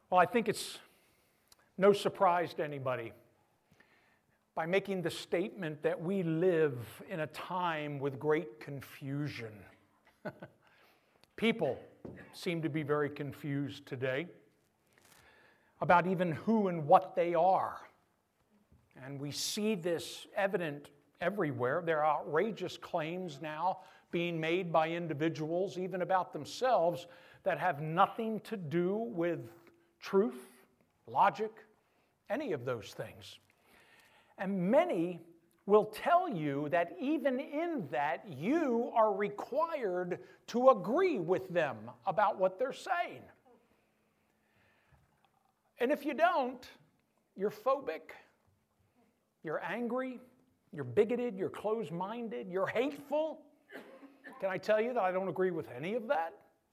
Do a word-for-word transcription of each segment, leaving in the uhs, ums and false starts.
Well, I think it's no surprise to anybody by making the statement that we live in a time with great confusion. People seem to be very confused today about even who and what they are. And we see this evident everywhere. There are outrageous claims now being made by individuals, even about themselves, that have nothing to do with truth, logic, any of those things. And many will tell you that even in that, you are required to agree with them about what they're saying. And if you don't, you're phobic, you're angry, you're bigoted, you're closed-minded, you're hateful. Can I tell you that I don't agree with any of that?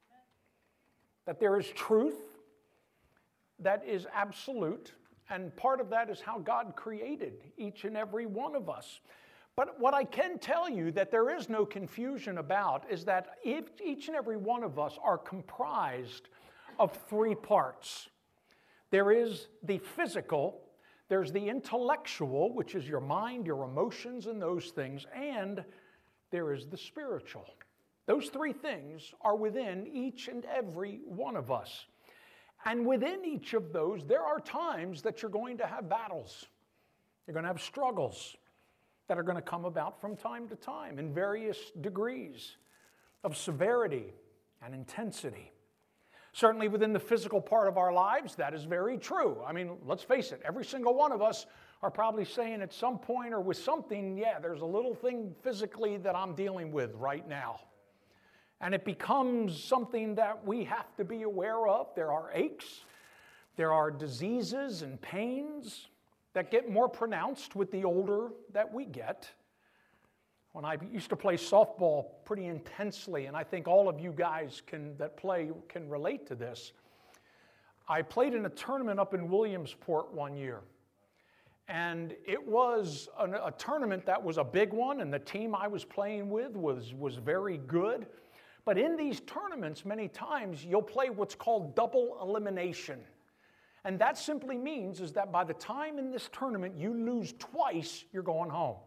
That there is truth that is absolute, and part of that is how God created each and every one of us. But what I can tell you that there is no confusion about is that if each and every one of us are comprised of three parts. There is the physical, there's the intellectual, which is your mind, your emotions, and those things, and there is the spiritual. Those three things are within each and every one of us. And within each of those, there are times that you're going to have battles. You're going to have struggles that are going to come about from time to time in various degrees of severity and intensity. Certainly within the physical part of our lives, that is very true. I mean, let's face it, every single one of us are probably saying at some point or with something, yeah, there's a little thing physically that I'm dealing with right now. And it becomes something that we have to be aware of. There are aches, there are diseases and pains that get more pronounced with the older that we get. When I used to play softball pretty intensely, and I think all of you guys can, that play can relate to this, I played in a tournament up in Williamsport one year. And it was a, a tournament that was a big one, and the team I was playing with was, was very good. But in these tournaments, many times, you'll play what's called double elimination. And that simply means is that by the time in this tournament you lose twice, you're going home.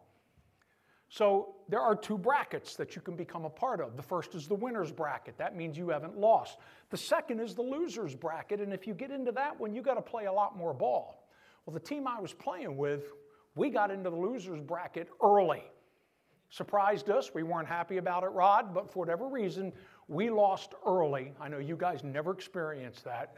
So there are two brackets that you can become a part of. The first is the winner's bracket. That means you haven't lost. The second is the loser's bracket. And if you get into that one, you got to play a lot more ball. Well, the team I was playing with, we got into the loser's bracket early. Surprised us. We weren't happy about it, Rod, but for whatever reason, we lost early. I know you guys never experienced that.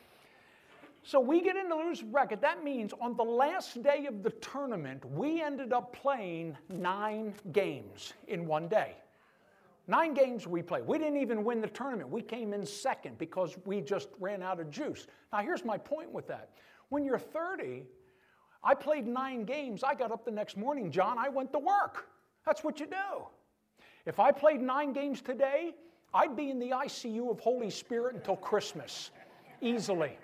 So we get into the loser's bracket. That means on the last day of the tournament, we ended up playing nine games in one day. Nine games we played. We didn't even win the tournament. We came in second because we just ran out of juice. Now here's my point with that. When you're thirty, I played nine games. I got up the next morning, John, I went to work. That's what you do. If I played nine games today, I'd be in the I C U of Holy Spirit until Christmas, easily.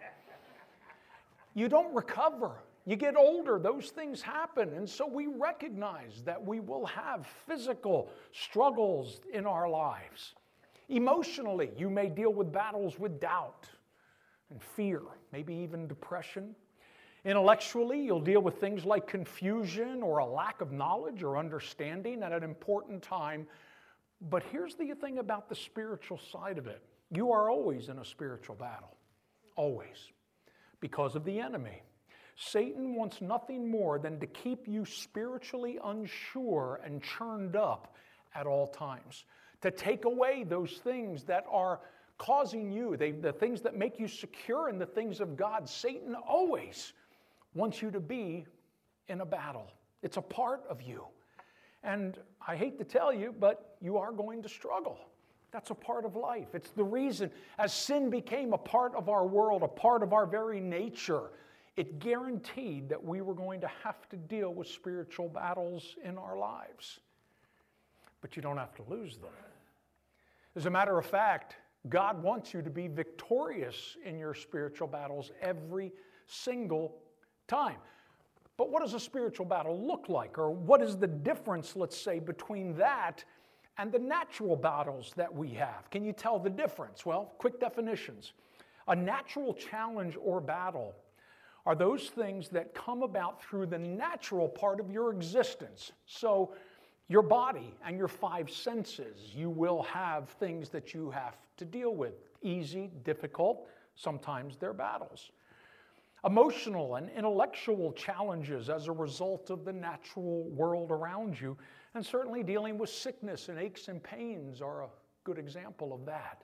You don't recover. You get older, those things happen. And so we recognize that we will have physical struggles in our lives. Emotionally, you may deal with battles with doubt and fear, maybe even depression. Intellectually, you'll deal with things like confusion or a lack of knowledge or understanding at an important time. But here's the thing about the spiritual side of it. You are always in a spiritual battle. Always. Because of the enemy. Satan wants nothing more than to keep you spiritually unsure and churned up at all times. To take away those things that are causing you, they, the things that make you secure in the things of God. Satan always wants you to be in a battle. It's a part of you. And I hate to tell you, but you are going to struggle. That's a part of life. It's the reason, as sin became a part of our world, a part of our very nature, it guaranteed that we were going to have to deal with spiritual battles in our lives. But you don't have to lose them. As a matter of fact, God wants you to be victorious in your spiritual battles every single time. But what does a spiritual battle look like? Or what is the difference, let's say, between that and the natural battles that we have? Can you tell the difference? Well, quick definitions. A natural challenge or battle are those things that come about through the natural part of your existence. So your body and your five senses, you will have things that you have to deal with. Easy, difficult, sometimes they're battles. Emotional and intellectual challenges as a result of the natural world around you, and certainly dealing with sickness and aches and pains are a good example of that.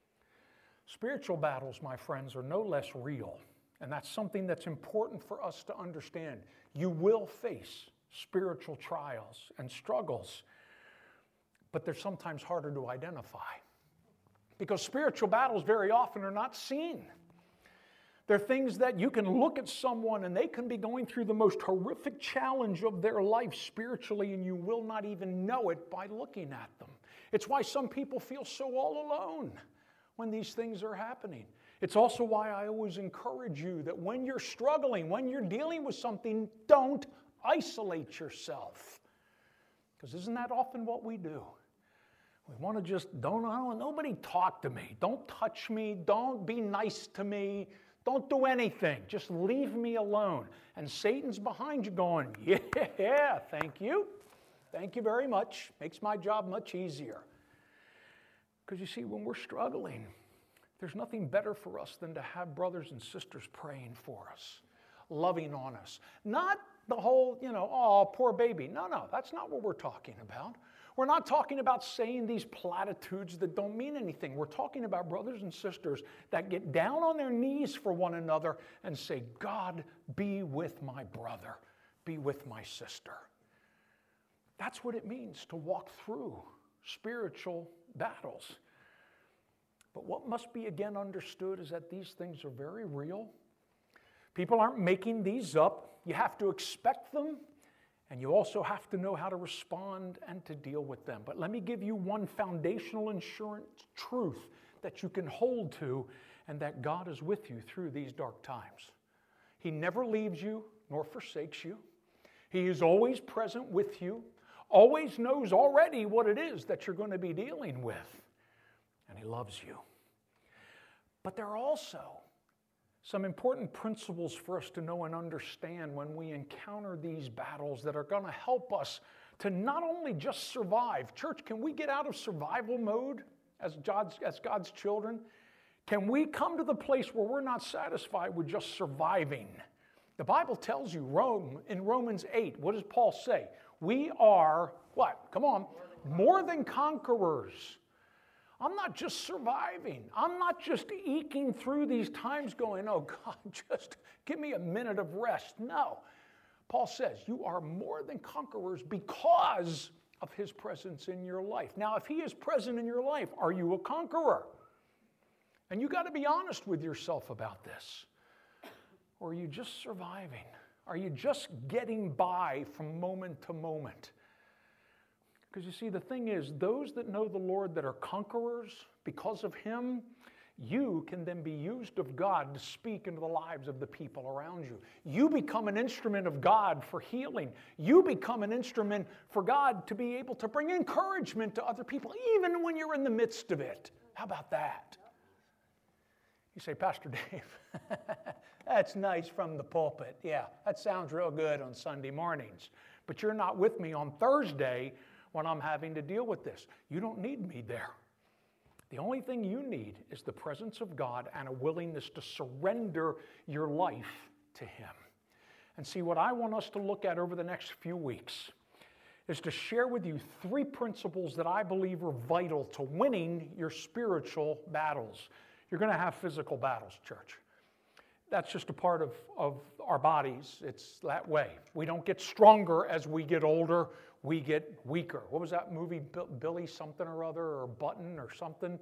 Spiritual battles, my friends, are no less real, and that's something that's important for us to understand. You will face spiritual trials and struggles, but they're sometimes harder to identify because spiritual battles very often are not seen. They're things that you can look at someone and they can be going through the most horrific challenge of their life spiritually, and you will not even know it by looking at them. It's why some people feel so all alone when these things are happening. It's also why I always encourage you that when you're struggling, when you're dealing with something, don't isolate yourself. Because isn't that often what we do? We want to just, don't, I don't, nobody talk to me. Don't touch me. Don't be nice to me. Don't do anything. Just leave me alone. And Satan's behind you going, yeah, thank you. Thank you very much. Makes my job much easier. Because you see, when we're struggling, there's nothing better for us than to have brothers and sisters praying for us, loving on us. Not the whole, you know, oh, poor baby. No, no, that's not what we're talking about. We're not talking about saying these platitudes that don't mean anything. We're talking about brothers and sisters that get down on their knees for one another and say, God, be with my brother, be with my sister. That's what it means to walk through spiritual battles. But what must be again understood is that these things are very real. People aren't making these up. You have to expect them. And you also have to know how to respond and to deal with them. But let me give you one foundational insurance truth that you can hold to, and that God is with you through these dark times. He never leaves you nor forsakes you. He is always present with you, always knows already what it is that you're going to be dealing with, and He loves you. But there are also some important principles for us to know and understand when we encounter these battles that are going to help us to not only just survive. Church, can we get out of survival mode as God's, as God's children? Can we come to the place where we're not satisfied with just surviving? The Bible tells you, Rome, in Romans eight, what does Paul say? We are, what? Come on. More than conquerors. I'm not just surviving. I'm not just eking through these times going, oh God, just give me a minute of rest. No. Paul says you are more than conquerors because of His presence in your life. Now, if He is present in your life, are you a conqueror? And you got to be honest with yourself about this. Or are you just surviving? Are you just getting by from moment to moment? Because you see, the thing is, those that know the Lord that are conquerors because of Him, you can then be used of God to speak into the lives of the people around you. You become an instrument of God for healing. You become an instrument for God to be able to bring encouragement to other people, even when you're in the midst of it. How about that? You say, Pastor Dave, that's nice from the pulpit. Yeah, that sounds real good on Sunday mornings. But you're not with me on Thursday when I'm having to deal with this. You don't need me there. The only thing you need is the presence of God and a willingness to surrender your life to Him. And see, what I want us to look at over the next few weeks is to share with you three principles that I believe are vital to winning your spiritual battles. You're going to have physical battles, church. That's just a part of, of our bodies. It's that way. We don't get stronger as we get older. We get weaker. What was that movie, Billy something or other, or Button or something?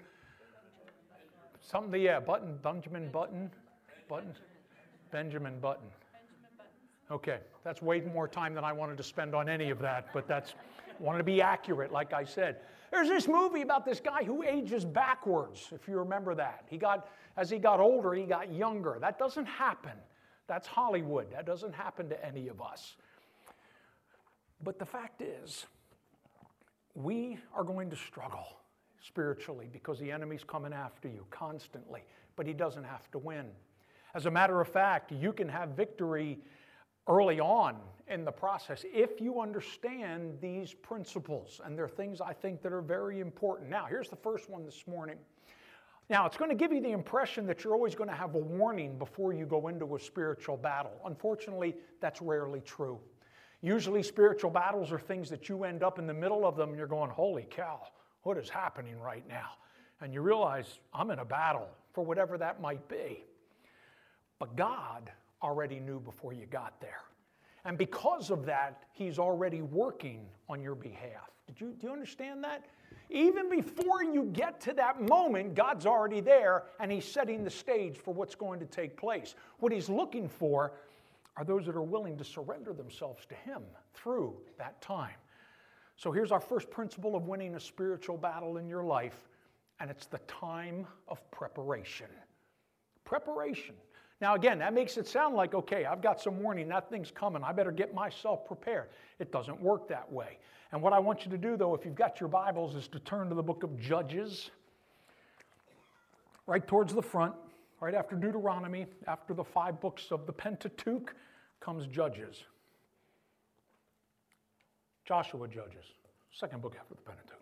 Something, yeah, Button, Benjamin Button, Button, Benjamin Button. Okay, that's way more time than I wanted to spend on any of that, but that's, wanted to be accurate, like I said. There's this movie about this guy who ages backwards, if you remember that. He got, as he got older, he got younger. That doesn't happen. That's Hollywood. That doesn't happen to any of us. But the fact is, we are going to struggle spiritually because the enemy's coming after you constantly, but he doesn't have to win. As a matter of fact, you can have victory early on in the process if you understand these principles, and they're things I think that are very important. Now, here's the first one this morning. Now, it's going to give you the impression that you're always going to have a warning before you go into a spiritual battle. Unfortunately, that's rarely true. Usually, spiritual battles are things that you end up in the middle of them and you're going, holy cow, what is happening right now? And you realize, I'm in a battle for whatever that might be. But God already knew before you got there. And because of that, He's already working on your behalf. Did you, do you understand that? Even before you get to that moment, God's already there, and He's setting the stage for what's going to take place. What He's looking for are those that are willing to surrender themselves to Him through that time. So here's our first principle of winning a spiritual battle in your life, and it's the time of preparation. Preparation. Now again, that makes it sound like, okay, I've got some warning, that thing's coming, I better get myself prepared. It doesn't work that way. And what I want you to do, though, if you've got your Bibles, is to turn to the book of Judges, right towards the front, right after Deuteronomy, after the five books of the Pentateuch, comes Judges. Joshua Judges, second book after the Pentateuch.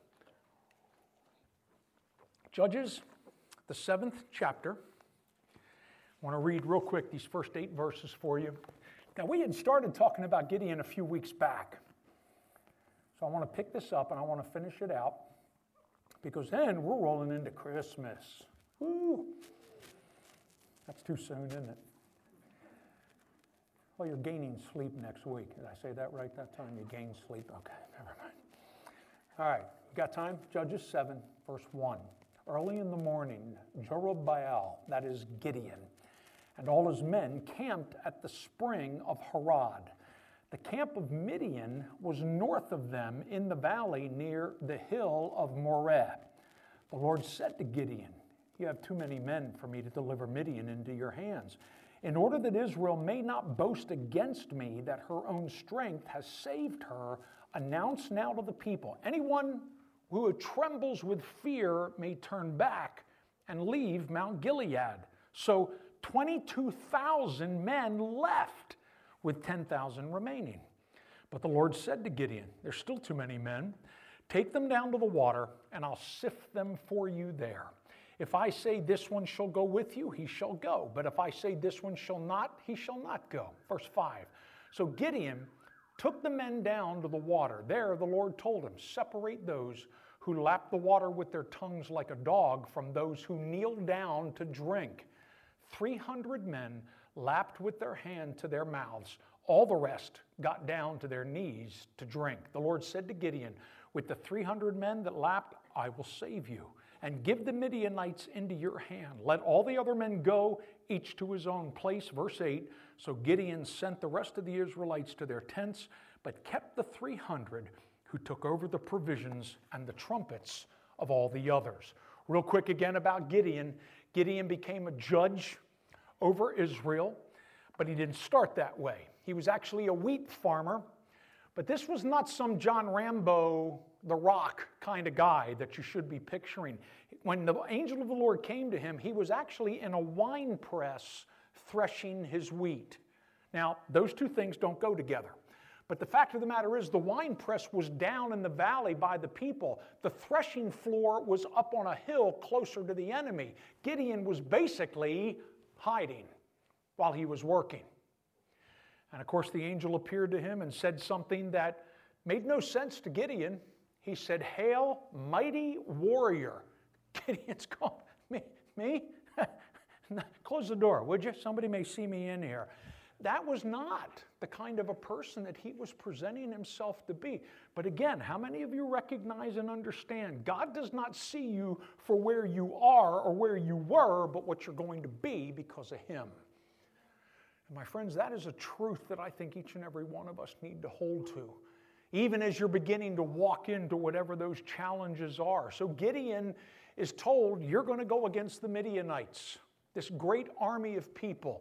Judges, the seventh chapter. I want to read real quick these first eight verses for you. Now, we had started talking about Gideon a few weeks back. So I want to pick this up and I want to finish it out because then we're rolling into Christmas. Woo! That's too soon, isn't it? Well, you're gaining sleep next week. Did I say that right that time? You gain sleep? Okay, never mind. All right, you got time? Judges seven, verse one. Early in the morning, Jerubbaal, that is Gideon, and all his men camped at the spring of Harod. The camp of Midian was north of them in the valley near the hill of Moreh. The Lord said to Gideon, "You have too many men for me to deliver Midian into your hands. In order that Israel may not boast against me that her own strength has saved her, announce now to the people, anyone who trembles with fear may turn back and leave Mount Gilead." So twenty-two thousand men left, with ten thousand remaining. But the Lord said to Gideon, "There's still too many men. Take them down to the water, and I'll sift them for you there. If I say this one shall go with you, he shall go. But if I say this one shall not, he shall not go." Verse five. So Gideon took the men down to the water. There the Lord told him, "Separate those who lap the water with their tongues like a dog from those who kneel down to drink." three hundred men lapped with their hand to their mouths. All the rest got down to their knees to drink. The Lord said to Gideon, "With the three hundred men that lapped, I will save you, and give the Midianites into your hand. Let all the other men go, each to his own place." Verse eight, so Gideon sent the rest of the Israelites to their tents, but kept the three hundred who took over the provisions and the trumpets of all the others. Real quick again about Gideon. Gideon became a judge over Israel, but he didn't start that way. He was actually a wheat farmer, but this was not some John Rambo, the Rock kind of guy that you should be picturing. When the angel of the Lord came to him, he was actually in a wine press threshing his wheat. Now, those two things don't go together. But the fact of the matter is the wine press was down in the valley by the people. The threshing floor was up on a hill closer to the enemy. Gideon was basically hiding while he was working. And of course the angel appeared to him and said something that made no sense to Gideon. He said, "Hail, mighty warrior." Gideon's going, me? Me? Close the door, would you? Somebody may see me in here. That was not the kind of a person that he was presenting himself to be. But again, how many of you recognize and understand God does not see you for where you are or where you were, but what you're going to be because of Him? And my friends, that is a truth that I think each and every one of us need to hold to, even as you're beginning to walk into whatever those challenges are. So Gideon is told, you're going to go against the Midianites, this great army of people.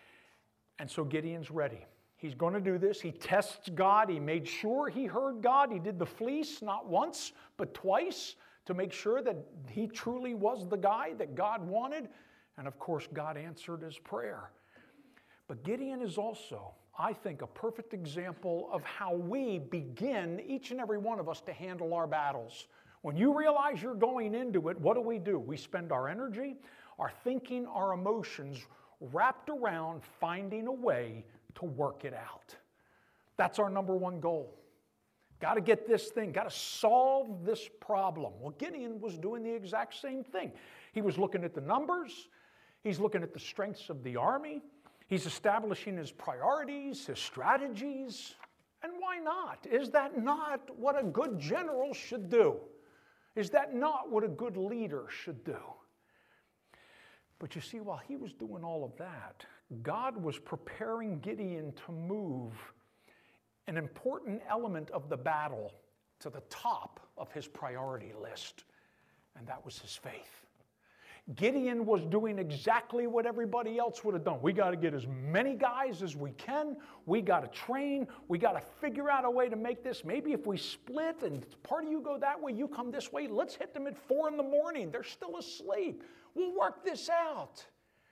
And so Gideon's ready. He's going to do this. He tests God. He made sure he heard God. He did the fleece not once, but twice to make sure that he truly was the guy that God wanted. And of course, God answered his prayer. But Gideon is also, I think, a perfect example of how we begin, each and every one of us, to handle our battles. When you realize you're going into it, what do we do? We spend our energy, our thinking, our emotions wrapped around finding a way to work it out. That's our number one goal. Got to get this thing, got to solve this problem. Well, Gideon was doing the exact same thing. He was looking at the numbers. He's looking at the strengths of the army. He's establishing his priorities, his strategies. And why not? Is that not what a good general should do? Is that not what a good leader should do? But you see, while he was doing all of that, God was preparing Gideon to move an important element of the battle to the top of his priority list, and that was his faith. Gideon was doing exactly what everybody else would have done. We got to get as many guys as we can. We got to train. We got to figure out a way to make this. Maybe if we split and part of you go that way, you come this way, let's hit them at four in the morning. They're still asleep. We'll work this out.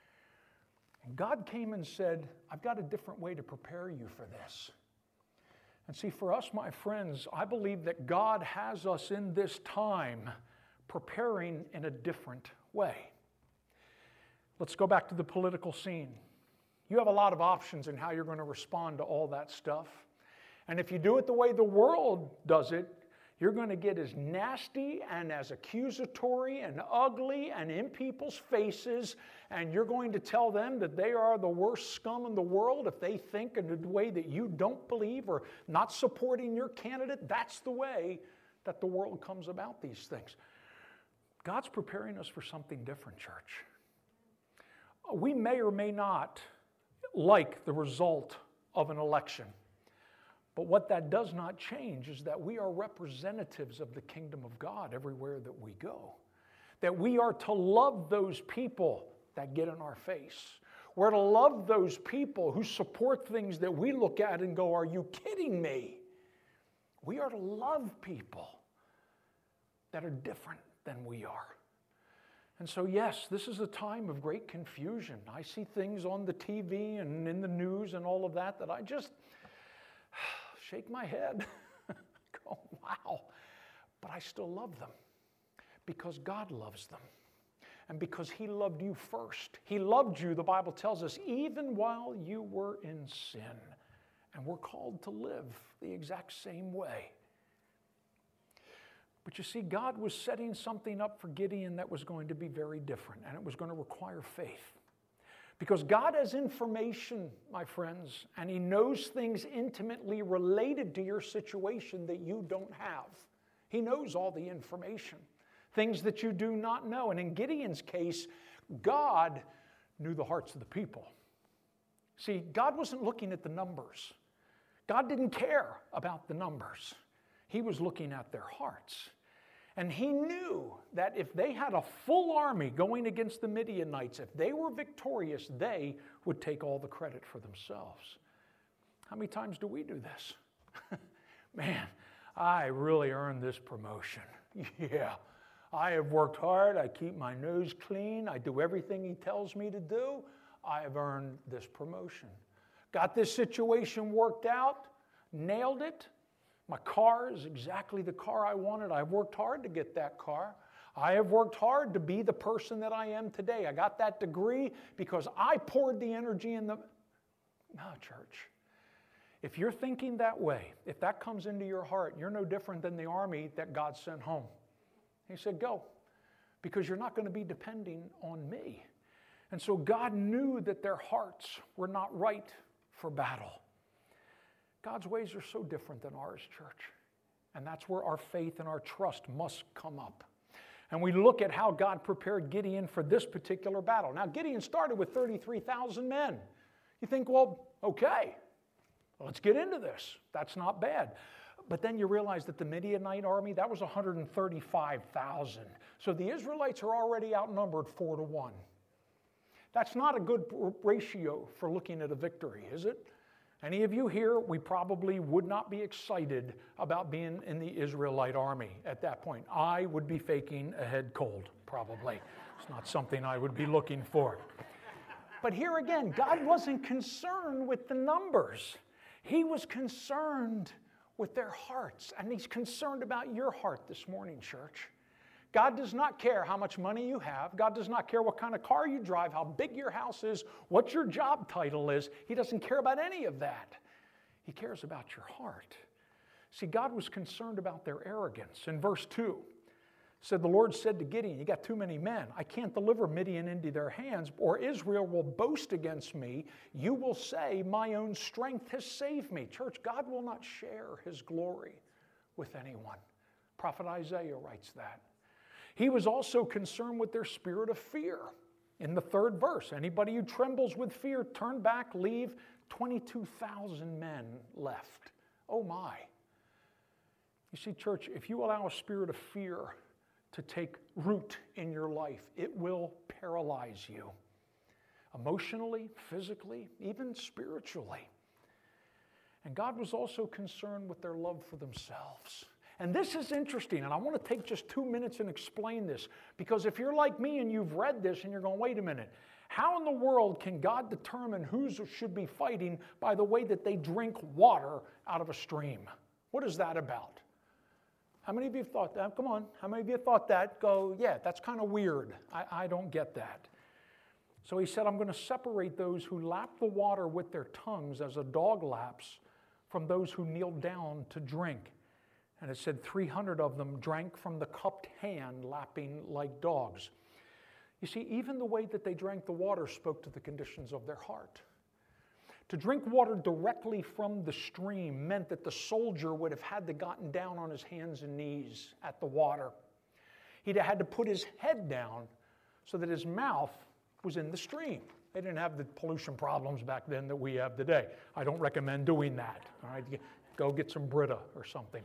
And God came and said, I've got a different way to prepare you for this. And see, for us, my friends, I believe that God has us in this time preparing in a different way. Let's go back to the political scene. You have a lot of options in how you're going to respond to all that stuff. And if you do it the way the world does it, you're going to get as nasty and as accusatory and ugly and in people's faces, and you're going to tell them that they are the worst scum in the world if they think in a way that you don't believe or not supporting your candidate. That's the way that the world comes about these things. God's preparing us for something different, church. We may or may not like the result of an election. But what that does not change is that we are representatives of the kingdom of God everywhere that we go. That we are to love those people that get in our face. We're to love those people who support things that we look at and go, are you kidding me? We are to love people that are different than we are. And so, yes, this is a time of great confusion. I see things on the T V and in the news and all of that that I just shake my head, go, wow. But I still love them because God loves them and because He loved you first. He loved you, the Bible tells us, even while you were in sin. And we're called to live the exact same way. But you see, God was setting something up for Gideon that was going to be very different, and it was going to require faith. Because God has information, my friends, and He knows things intimately related to your situation that you don't have. He knows all the information, things that you do not know. And in Gideon's case, God knew the hearts of the people. See, God wasn't looking at the numbers. God didn't care about the numbers. He was looking at their hearts. And He knew that if they had a full army going against the Midianites, if they were victorious, they would take all the credit for themselves. How many times do we do this? Man, I really earned this promotion. Yeah, I have worked hard. I keep my nose clean. I do everything He tells me to do. I have earned this promotion. Got this situation worked out, nailed it. My car is exactly the car I wanted. I've worked hard to get that car. I have worked hard to be the person that I am today. I got that degree because I poured the energy in the... No, church. If you're thinking that way, if that comes into your heart, you're no different than the army that God sent home. He said, go, because you're not going to be depending on me. And so God knew that their hearts were not right for battle. God's ways are so different than ours, church. And that's where our faith and our trust must come up. And we look at how God prepared Gideon for this particular battle. Now, Gideon started with thirty-three thousand men. You think, well, okay, let's get into this. That's not bad. But then you realize that the Midianite army, that was one hundred thirty-five thousand. So the Israelites are already outnumbered four to one. That's not a good ratio for looking at a victory, is it? Any of you here, we probably would not be excited about being in the Israelite army at that point. I would be faking a head cold, probably. It's not something I would be looking for. But here again, God wasn't concerned with the numbers. He was concerned with their hearts. And He's concerned about your heart this morning, church. God does not care how much money you have. God does not care what kind of car you drive, how big your house is, what your job title is. He doesn't care about any of that. He cares about your heart. See, God was concerned about their arrogance. In verse two, said, the Lord said to Gideon, you got too many men. I can't deliver Midian into their hands, or Israel will boast against me. You will say, my own strength has saved me. Church, God will not share His glory with anyone. Prophet Isaiah writes that. He was also concerned with their spirit of fear. In the third verse, anybody who trembles with fear, turn back, leave. twenty-two thousand men left. Oh my. You see, church, if you allow a spirit of fear to take root in your life, it will paralyze you. Emotionally, physically, even spiritually. And God was also concerned with their love for themselves. And this is interesting, and I want to take just two minutes and explain this, because if you're like me and you've read this and you're going, wait a minute, how in the world can God determine who should be fighting by the way that they drink water out of a stream? What is that about? How many of you have thought that? Come on, how many of you have thought that? Go, yeah, that's kind of weird. I, I don't get that. So He said, I'm going to separate those who lap the water with their tongues as a dog laps from those who kneel down to drink. And it said three hundred of them drank from the cupped hand, lapping like dogs. You see, even the way that they drank the water spoke to the conditions of their heart. To drink water directly from the stream meant that the soldier would have had to gotten down on his hands and knees at the water. He'd have had to put his head down so that his mouth was in the stream. They didn't have the pollution problems back then that we have today. I don't recommend doing that. All right, go get some Brita or something.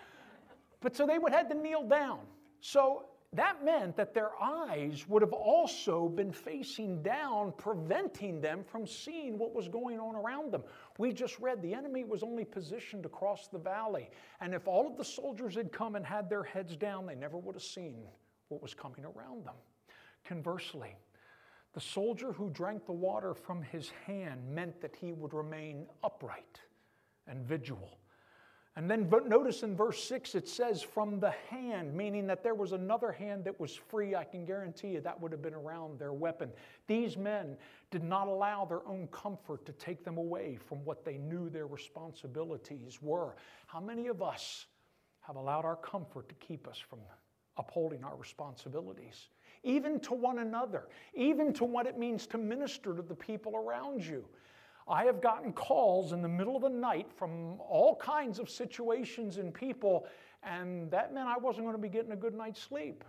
But so they would have to kneel down. So that meant that their eyes would have also been facing down, preventing them from seeing what was going on around them. We just read the enemy was only positioned across the valley. And if all of the soldiers had come and had their heads down, they never would have seen what was coming around them. Conversely, the soldier who drank the water from his hand meant that he would remain upright and vigilant. And then notice in verse six it says from the hand, meaning that there was another hand that was free. I can guarantee you that would have been around their weapon. These men did not allow their own comfort to take them away from what they knew their responsibilities were. How many of us have allowed our comfort to keep us from upholding our responsibilities? Even to one another, even to what it means to minister to the people around you. I have gotten calls in the middle of the night from all kinds of situations and people, and that meant I wasn't going to be getting a good night's sleep.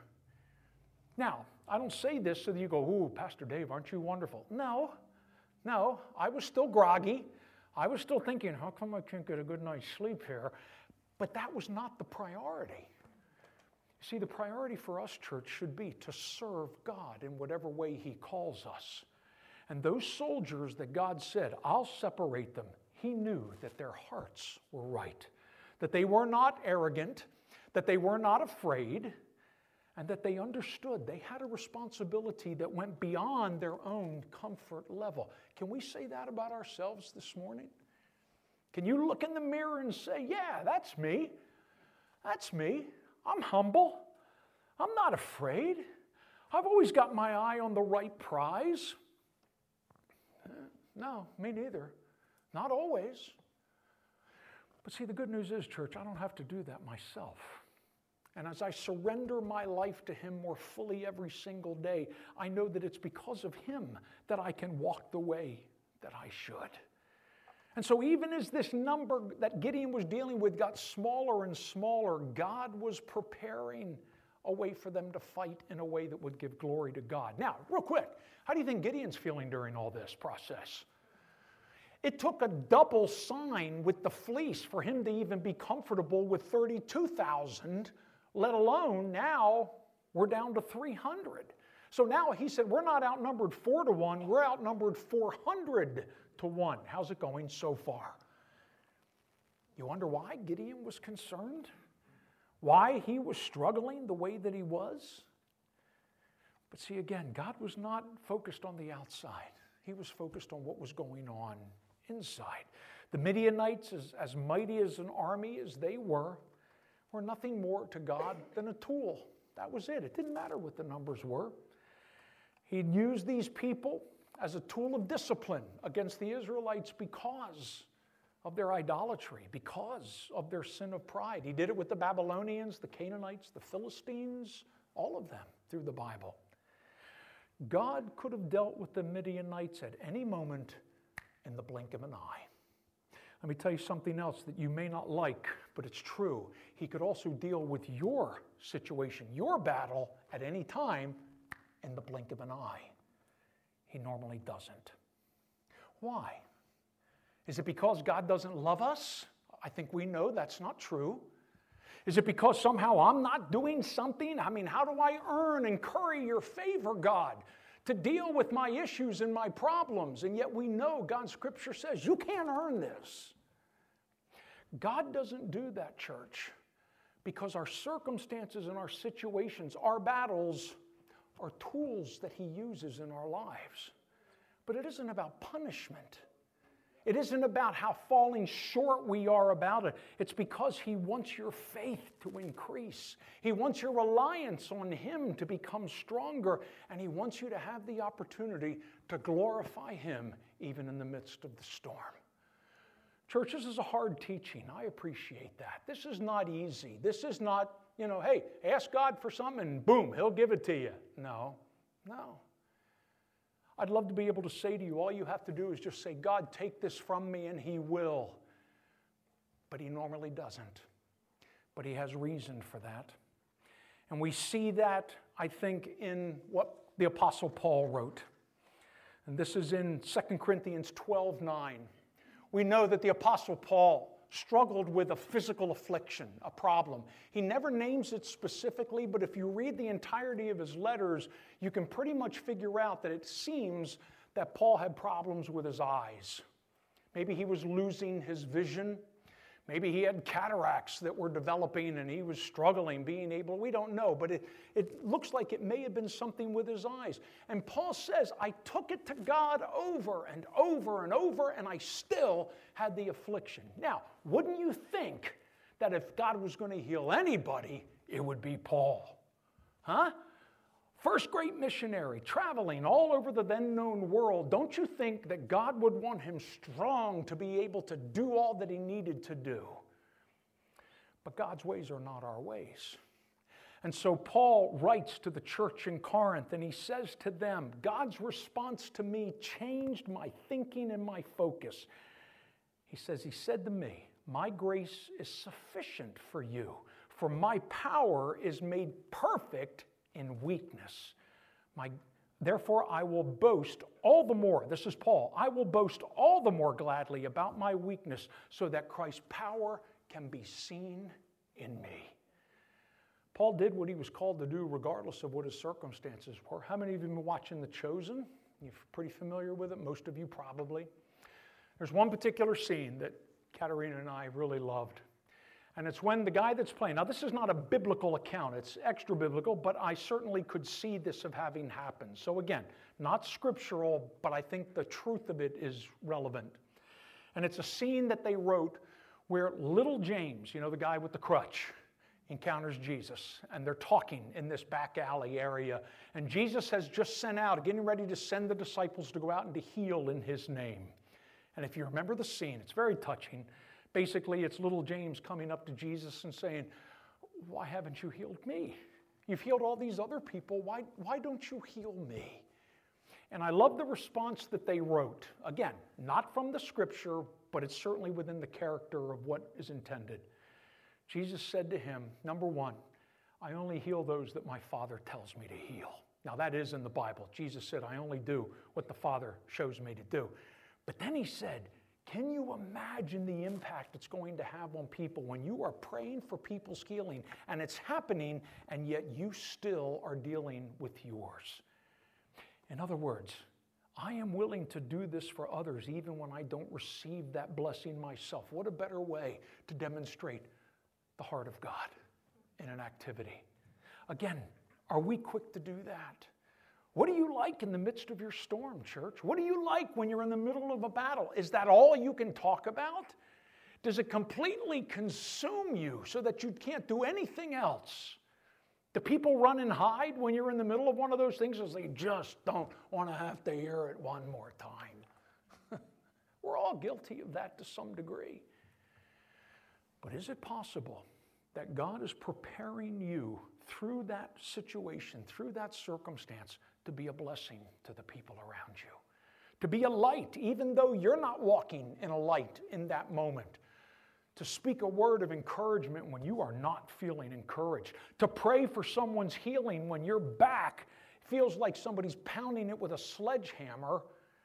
Now, I don't say this so that you go, ooh, Pastor Dave, aren't you wonderful? No, no, I was still groggy. I was still thinking, how come I can't get a good night's sleep here? But that was not the priority. See, the priority for us, church, should be to serve God in whatever way He calls us. And those soldiers that God said, I'll separate them, He knew that their hearts were right, that they were not arrogant, that they were not afraid, and that they understood they had a responsibility that went beyond their own comfort level. Can we say that about ourselves this morning? Can you look in the mirror and say, yeah, that's me. That's me. I'm humble. I'm not afraid. I've always got my eye on the right prize. No, me neither. Not always. But see, the good news is, church, I don't have to do that myself. And as I surrender my life to Him more fully every single day, I know that it's because of Him that I can walk the way that I should. And so even as this number that Gideon was dealing with got smaller and smaller, God was preparing a way for them to fight in a way that would give glory to God. Now, real quick, how do you think Gideon's feeling during all this process? It took a double sign with the fleece for him to even be comfortable with thirty-two thousand, let alone now we're down to three hundred. So now he said, we're not outnumbered four to one, we're outnumbered four hundred to one. How's it going so far? You wonder why Gideon was concerned? Why he was struggling the way that he was? But see, again, God was not focused on the outside. He was focused on what was going on inside. The Midianites, as, as mighty as an army as they were, were nothing more to God than a tool. That was it. It didn't matter what the numbers were. He'd used these people as a tool of discipline against the Israelites because of their idolatry, because of their sin of pride. He did it with the Babylonians, the Canaanites, the Philistines, all of them through the Bible. God could have dealt with the Midianites at any moment in the blink of an eye. Let me tell you something else that you may not like, but it's true. He could also deal with your situation, your battle, at any time in the blink of an eye. He normally doesn't. Why? Is it because God doesn't love us? I think we know that's not true. Is it because somehow I'm not doing something? I mean, how do I earn and curry your favor, God, to deal with my issues and my problems? And yet we know God's scripture says you can't earn this. God doesn't do that, church, because our circumstances and our situations, our battles, are tools that he uses in our lives. But it isn't about punishment. It isn't about how falling short we are about it. It's because he wants your faith to increase. He wants your reliance on him to become stronger. And he wants you to have the opportunity to glorify him even in the midst of the storm. Church, this is a hard teaching. I appreciate that. This is not easy. This is not, you know, hey, ask God for something and boom, he'll give it to you. No, no. I'd love to be able to say to you, all you have to do is just say, God, take this from me, and he will. But he normally doesn't. But he has reason for that. And we see that, I think, in what the Apostle Paul wrote. And this is in Second Corinthians twelve nine. We know that the Apostle Paul struggled with a physical affliction, a problem. He never names it specifically, but if you read the entirety of his letters, you can pretty much figure out that it seems that Paul had problems with his eyes. Maybe he was losing his vision. Maybe he had cataracts that were developing and he was struggling, being able, we don't know, but it, it looks like it may have been something with his eyes. And Paul says, I took it to God over and over and over, and I still had the affliction. Now, wouldn't you think that if God was going to heal anybody, it would be Paul? Huh? First great missionary, traveling all over the then known world. Don't you think that God would want him strong to be able to do all that he needed to do? But God's ways are not our ways. And so Paul writes to the church in Corinth, and he says to them, God's response to me changed my thinking and my focus. He says, he said to me, my grace is sufficient for you, for my power is made perfect in weakness. My, therefore, I will boast all the more. This is Paul. I will boast all the more gladly about my weakness so that Christ's power can be seen in me. Paul did what he was called to do regardless of what his circumstances were. How many of you have been watching The Chosen? You're pretty familiar with it. Most of you probably. There's one particular scene that Katerina and I really loved. And it's when the guy that's playing, now this is not a biblical account, it's extra biblical, but I certainly could see this of having happened. So again, not scriptural, but I think the truth of it is relevant. And it's a scene that they wrote where little James, you know, the guy with the crutch, encounters Jesus. And they're talking in this back alley area. And Jesus has just sent out, getting ready to send the disciples to go out and to heal in his name. And if you remember the scene, it's very touching. Basically, it's little James coming up to Jesus and saying, why haven't you healed me? You've healed all these other people. Why, why don't you heal me? And I love the response that they wrote. Again, not from the scripture, but it's certainly within the character of what is intended. Jesus said to him, number one, I only heal those that my Father tells me to heal. Now that is in the Bible. Jesus said, I only do what the Father shows me to do. But then he said, can you imagine the impact it's going to have on people when you are praying for people's healing and it's happening and yet you still are dealing with yours? In other words, I am willing to do this for others even when I don't receive that blessing myself. What a better way to demonstrate the heart of God in an activity. Again, are we quick to do that? What do you like in the midst of your storm, church? What do you like when you're in the middle of a battle? Is that all you can talk about? Does it completely consume you so that you can't do anything else? Do people run and hide when you're in the middle of one of those things because they just don't want to have to hear it one more time? We're all guilty of that to some degree. But is it possible that God is preparing you through that situation, through that circumstance, to be a blessing to the people around you? To be a light, even though you're not walking in a light in that moment. To speak a word of encouragement when you are not feeling encouraged. To pray for someone's healing when your back feels like somebody's pounding it with a sledgehammer.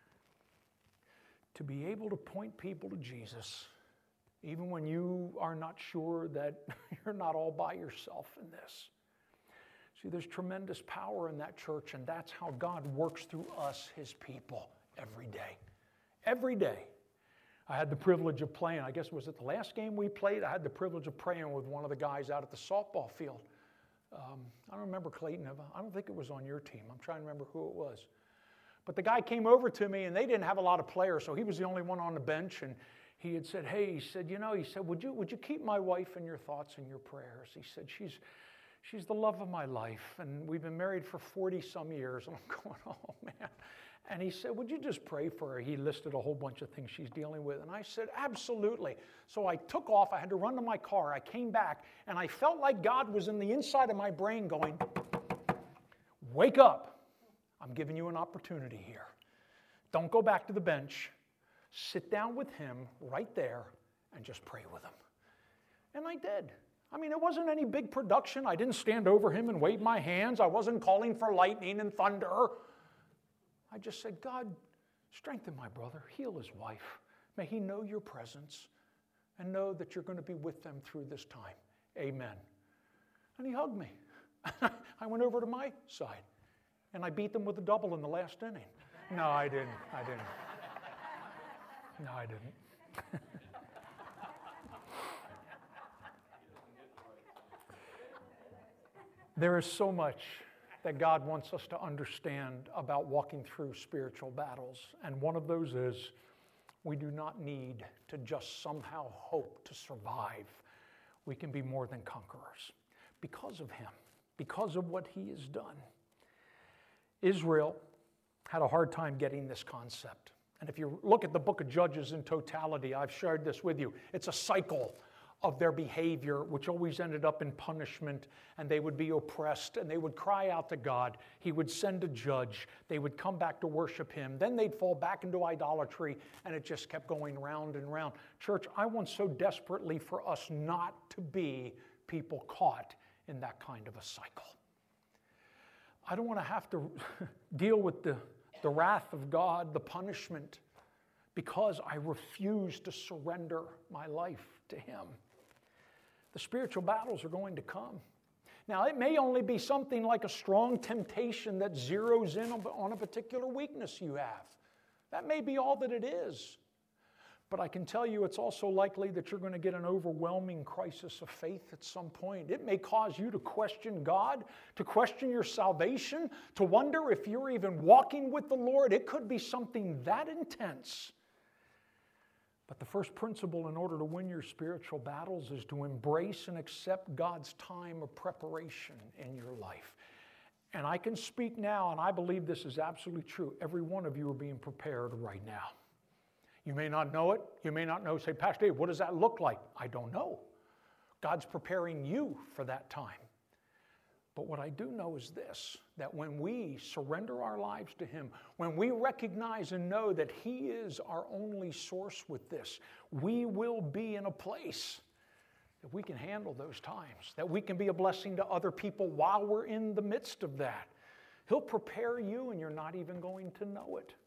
To be able to point people to Jesus, even when you are not sure that you're not all by yourself in this. See, there's tremendous power in that, church, and that's how God works through us, His people, every day. Every day. I had the privilege of playing, I guess was it the last game we played? I had the privilege of praying with one of the guys out at the softball field. Um, I don't remember Clayton. I don't think it was on your team. I'm trying to remember who it was. But the guy came over to me, and they didn't have a lot of players, so he was the only one on the bench, and he had said, hey, he said, you know, he said, would you, would you keep my wife in your thoughts and your prayers? He said, she's, she's the love of my life, and we've been married for forty-some years. And I'm going, oh, man. And he said, would you just pray for her? He listed a whole bunch of things she's dealing with. And I said, absolutely. So I took off. I had to run to my car. I came back, and I felt like God was in the inside of my brain going, wake up. I'm giving you an opportunity here. Don't go back to the bench. Sit down with Him right there and just pray with Him. And I did. I mean, it wasn't any big production. I didn't stand over Him and wave my hands. I wasn't calling for lightning and thunder. I just said, God, strengthen my brother, heal his wife. May he know your presence and know that you're going to be with them through this time. Amen. And he hugged me. I went over to my side, and I beat them with a double in the last inning. No, I didn't. I didn't. No, I didn't. There is so much that God wants us to understand about walking through spiritual battles. And one of those is we do not need to just somehow hope to survive. We can be more than conquerors because of Him, because of what He has done. Israel had a hard time getting this concept. And if you look at the book of Judges in totality, I've shared this with you. It's a cycle of their behavior, which always ended up in punishment, and they would be oppressed, and they would cry out to God. He would send a judge. They would come back to worship Him. Then they'd fall back into idolatry, and it just kept going round and round. Church, I want so desperately for us not to be people caught in that kind of a cycle. I don't want to have to deal with the, the wrath of God, the punishment, because I refuse to surrender my life to Him. The spiritual battles are going to come. Now, it may only be something like a strong temptation that zeroes in on a particular weakness you have. That may be all that it is. But I can tell you it's also likely that you're going to get an overwhelming crisis of faith at some point. It may cause you to question God, to question your salvation, to wonder if you're even walking with the Lord. It could be something that intense. But the first principle in order to win your spiritual battles is to embrace and accept God's time of preparation in your life. And I can speak now, and I believe this is absolutely true. Every one of you are being prepared right now. You may not know it. You may not know, say, Pastor Dave, what does that look like? I don't know. God's preparing you for that time. But what I do know is this, that when we surrender our lives to Him, when we recognize and know that He is our only source with this, we will be in a place that we can handle those times, that we can be a blessing to other people while we're in the midst of that. He'll prepare you and you're not even going to know it.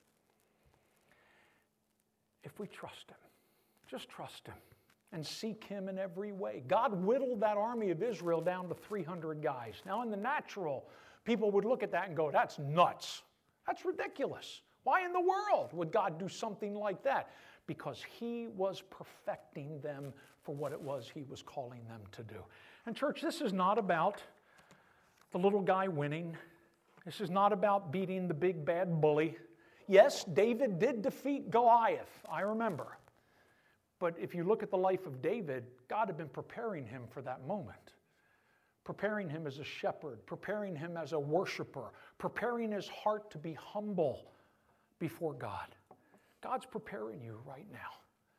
If we trust Him, just trust Him. And seek Him in every way. God whittled that army of Israel down to three hundred guys. Now, in the natural, people would look at that and go, that's nuts. That's ridiculous. Why in the world would God do something like that? Because he was perfecting them for what it was he was calling them to do. And church, this is not about the little guy winning. This is not about beating the big bad bully. Yes, David did defeat Goliath, I remember. But if you look at the life of David, God had been preparing him for that moment. Preparing him as a shepherd, preparing him as a worshiper, preparing his heart to be humble before God. God's preparing you right now.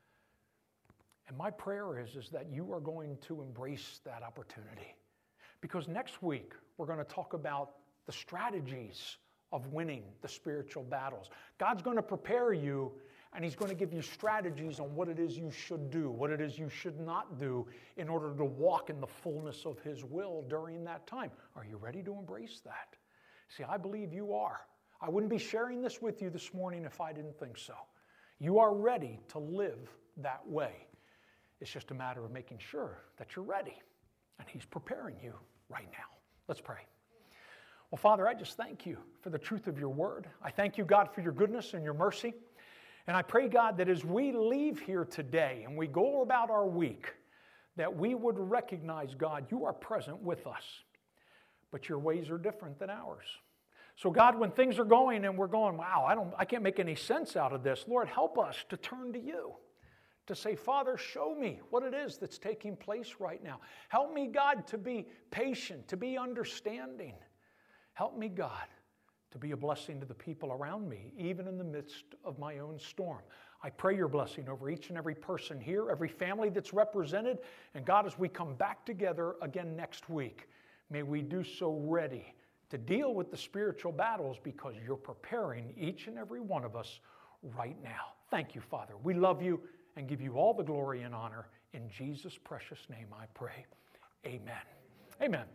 And my prayer is, is that you are going to embrace that opportunity. Because next week, we're going to talk about the strategies of winning the spiritual battles. God's going to prepare you, and he's going to give you strategies on what it is you should do, what it is you should not do in order to walk in the fullness of his will during that time. Are you ready to embrace that? See, I believe you are. I wouldn't be sharing this with you this morning if I didn't think so. You are ready to live that way. It's just a matter of making sure that you're ready. And he's preparing you right now. Let's pray. Well, Father, I just thank you for the truth of your word. I thank you, God, for your goodness and your mercy. And I pray, God, that as we leave here today and we go about our week, that we would recognize, God, you are present with us. But your ways are different than ours. So God, when things are going and we're going, wow, I don't, I can't make any sense out of this, Lord, help us to turn to you, to say, Father, show me what it is that's taking place right now. Help me, God, to be patient, to be understanding. Help me, God, to be a blessing to the people around me, even in the midst of my own storm. I pray your blessing over each and every person here, every family that's represented. And God, as we come back together again next week, may we do so ready to deal with the spiritual battles because you're preparing each and every one of us right now. Thank you, Father. We love you and give you all the glory and honor. In Jesus' precious name I pray. Amen. Amen.